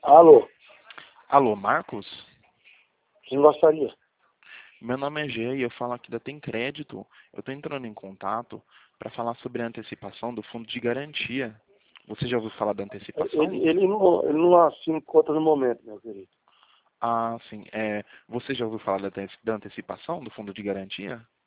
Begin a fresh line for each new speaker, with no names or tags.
Alô,
Alô, Marcos?
quem gostaria?
Meu nome é Gê e eu falo aqui da Tem Crédito. Eu estou entrando em contato para falar sobre a antecipação do fundo de garantia. Você já ouviu falar da antecipação?
Ele não se encontra no momento, meu querido.
Ah, sim. Você já ouviu falar da antecipação do fundo de garantia?